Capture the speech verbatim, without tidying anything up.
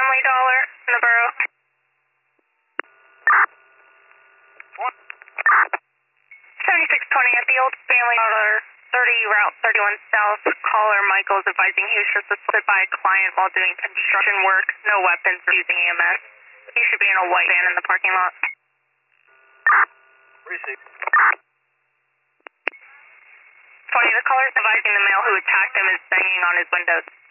Family Dollar in the borough. seventy-six twenty at the Old Family Dollar, thirty Route thirty-one South. Caller Michael's advising he was just assaulted by a client while doing construction work. No weapons or using E M S. He should be in a white van in the parking lot. Receive. twenty, the caller's advising the male who attacked him is banging on his windows.